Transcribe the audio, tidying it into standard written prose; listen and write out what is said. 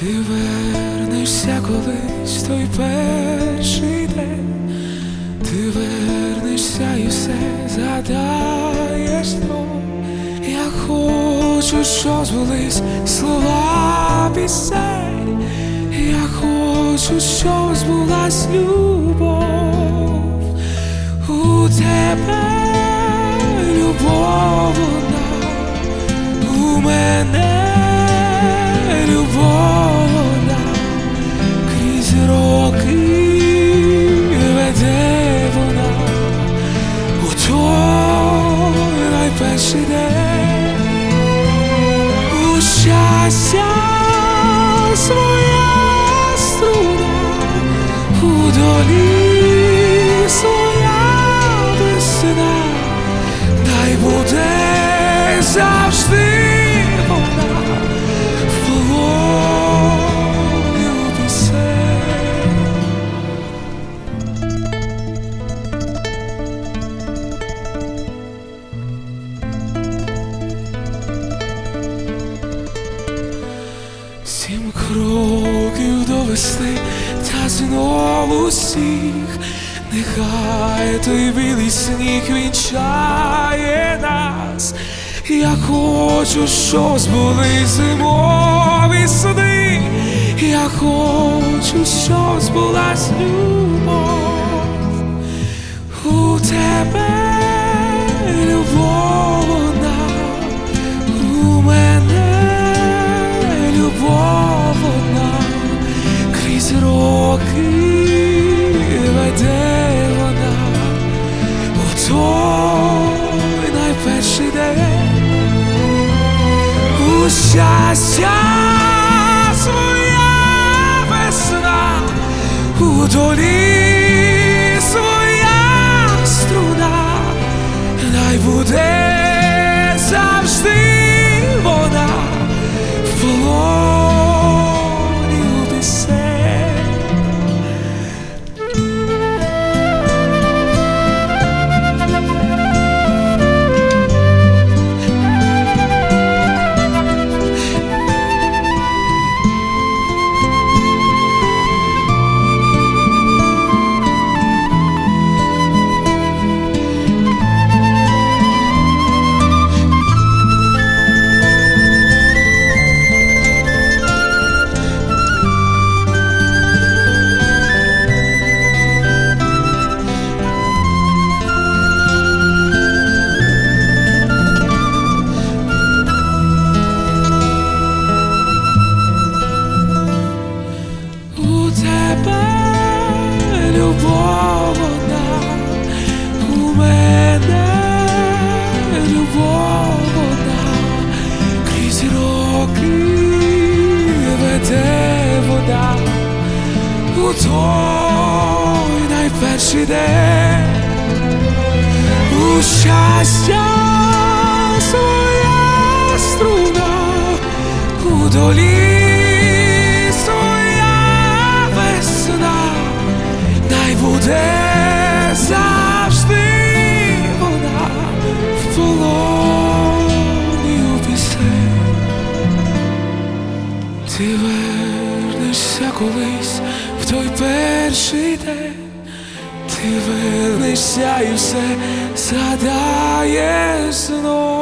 Ти вернешся колись в той перший день, ти вернешся і все згадаєш знов. Я хочу, щоб збулись слова пісень, я хочу, щоб збулась любов. У тебе любов одна, у мене любов одна, крізь роки веде вона у той найперший день. У щастя своя струна, у долі своя весна, дай буде завжди вона в полоні пісень. Сім кроків до весни, та знову сніг, нехай той білий сніг вінчає нас. Я хочу, щоб збулись зимові сни, я хочу, щоб збулась любов. У тебе любов одна, у мене любов одна, крізь роки веде вона у той найперший день. У щастя своя весна, у долі своя струна, дай буде завжди вона в полоні пісень. Любов одна, у мене любов одна, крізь роки веде вода у той найперший день. У щастя своя струна, у долі своя весна, дай буде завжди вона в полоні пісень. Ти вернешся колись в той перший день, ти вернешся і все згадаєш знов.